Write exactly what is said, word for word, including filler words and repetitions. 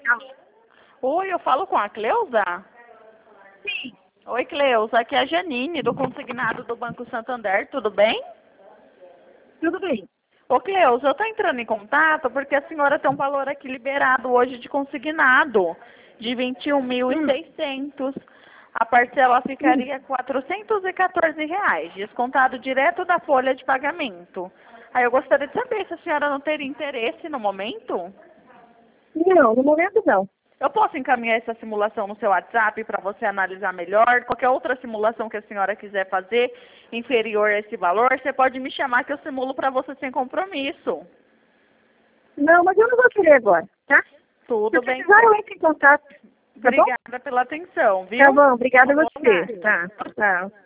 Oi, eu falo com a Cleusa? Sim, Oi, Cleusa, aqui é a Janine, do Consignado do Banco Santander, tudo bem? tudo bem. Ô, Cleusa, eu estou entrando em contato porque a senhora tem um valor aqui liberado hoje de consignado de vinte e um mil e Hum, seiscentos. A parcela hum. ficaria quatrocentos e quatorze reais, descontado direto da folha de pagamento. Aí eu gostaria de saber se a senhora não teria interesse no momento. Não, no momento não. Eu posso encaminhar essa simulação no seu WhatsApp para você analisar melhor. Qualquer outra simulação que a senhora quiser fazer inferior a esse valor, você pode me chamar que eu simulo para você sem compromisso. Não, mas eu não vou querer agora, tá? Tudo Se bem. precisar, eu entro em contato. Tá bom? Obrigada pela atenção, viu? Tá bom, obrigada Uma a boa você. tarde. Tá, tchau.